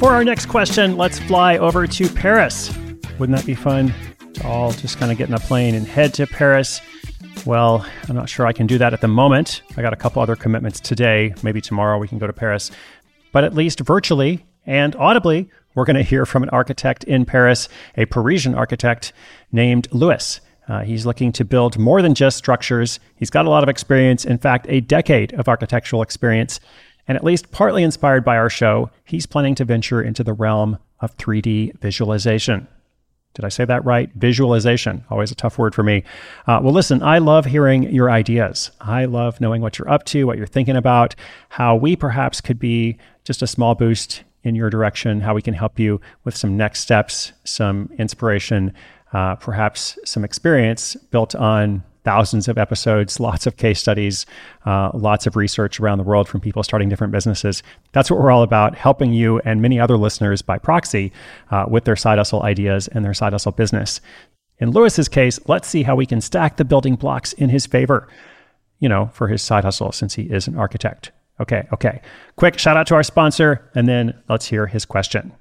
For our next question, let's fly over to Paris. Wouldn't that be fun to all just kind of get in a plane and head to Paris? Well, I'm not sure I can do that at the moment. I got a couple other commitments today. Maybe tomorrow we can go to Paris. But at least virtually and audibly, we're going to hear from an architect in Paris, a Parisian architect named Louis. He's looking to build more than just structures. He's got a lot of experience, in fact, a decade of architectural experience. And at least partly inspired by our show, he's planning to venture into the realm of 3D visualization. Did I say that right? Visualization, always a tough word for me. Well, listen, I love hearing your ideas. I love knowing what you're up to, what you're thinking about, how we perhaps could be just a small boost in your direction, how we can help you with some next steps, some inspiration, perhaps some experience built on thousands of episodes, lots of case studies, lots of research around the world from people starting different businesses. That's what we're all about, helping you and many other listeners by proxy with their side hustle ideas and their side hustle business. In Louis's case, let's see how we can stack the building blocks in his favor, for his side hustle since he is an architect. Okay. Quick shout out to our sponsor, and then let's hear his question.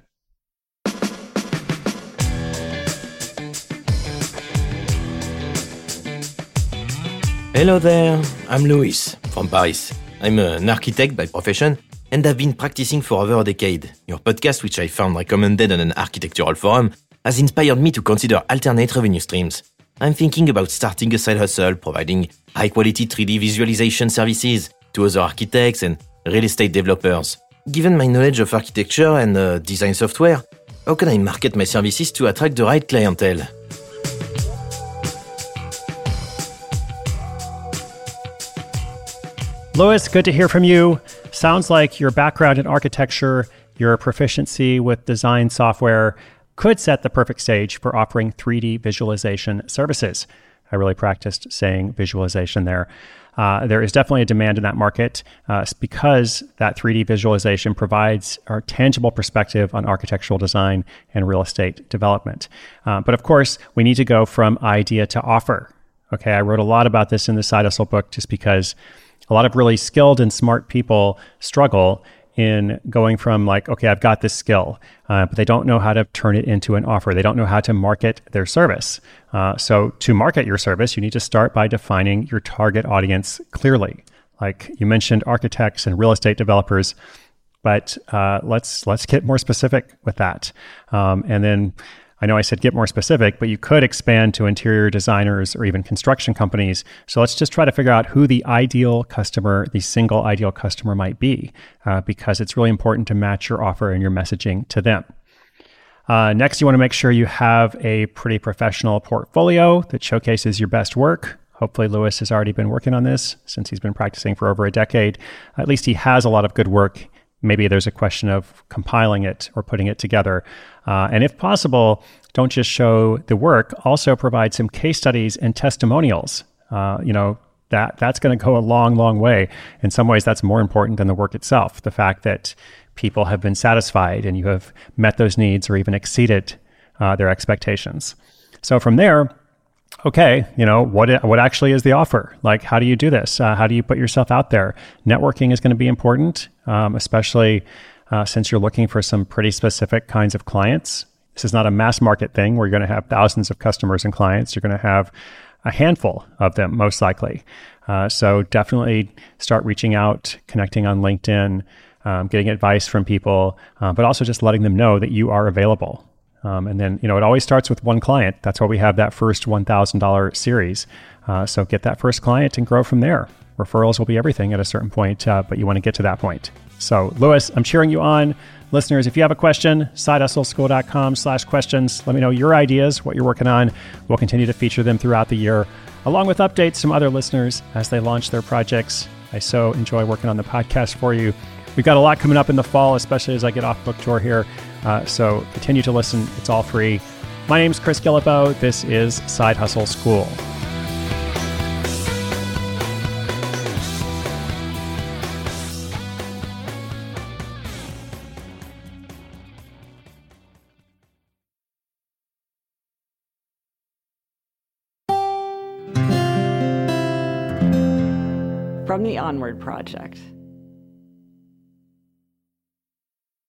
Hello there, I'm Louis from Paris. I'm an architect by profession and I've been practicing for over a decade. Your podcast, which I found recommended on an architectural forum, has inspired me to consider alternate revenue streams. I'm thinking about starting a side hustle, providing high-quality 3D visualization services to other architects and real estate developers. Given my knowledge of architecture and design software, how can I market my services to attract the right clientele? Louis, good to hear from you. Sounds like your background in architecture, your proficiency with design software could set the perfect stage for offering 3D visualization services. I really practiced saying visualization there. There is definitely a demand in that market because that 3D visualization provides a tangible perspective on architectural design and real estate development. But of course, we need to go from idea to offer. Okay, I wrote a lot about this in the Side Hustle book just because a lot of really skilled and smart people struggle in going from okay, I've got this skill, but they don't know how to turn it into an offer. They don't know how to market their service. So to market your service, you need to start by defining your target audience clearly. Like you mentioned, architects and real estate developers, but let's get more specific with that. And then I know I said get more specific, but you could expand to interior designers or even construction companies. So let's just try to figure out who the ideal customer, the single ideal customer might be, because it's really important to match your offer and your messaging to them. Next, you want to make sure you have a pretty professional portfolio that showcases your best work. Hopefully, Louis has already been working on this since he's been practicing for over a decade. At least he has a lot of good work. Maybe there's a question of compiling it or putting it together. And if possible, don't just show the work, also provide some case studies and testimonials. That's going to go a long, long way. In some ways, that's more important than the work itself. The fact that people have been satisfied and you have met those needs or even exceeded their expectations. So from there, okay, what actually is the offer? Like, how do you do this? How do you put yourself out there? Networking is going to be important, especially since you're looking for some pretty specific kinds of clients. This is not a mass market thing where you're going to have thousands of customers and clients. You're going to have a handful of them, most likely. So definitely start reaching out, connecting on LinkedIn, getting advice from people, but also just letting them know that you are available. And then, it always starts with one client. That's why we have that first $1,000 series. So get that first client and grow from there. Referrals will be everything at a certain point, but you want to get to that point. So Louis, I'm cheering you on. Listeners, if you have a question, sidehustleschool.com/questions. Let me know your ideas, what you're working on. We'll continue to feature them throughout the year, along with updates from other listeners as they launch their projects. I so enjoy working on the podcast for you. We've got a lot coming up in the fall, especially as I get off book tour here. So continue to listen. It's all free. My name's Chris Guillebeau. This is Side Hustle School. From the Onward Project.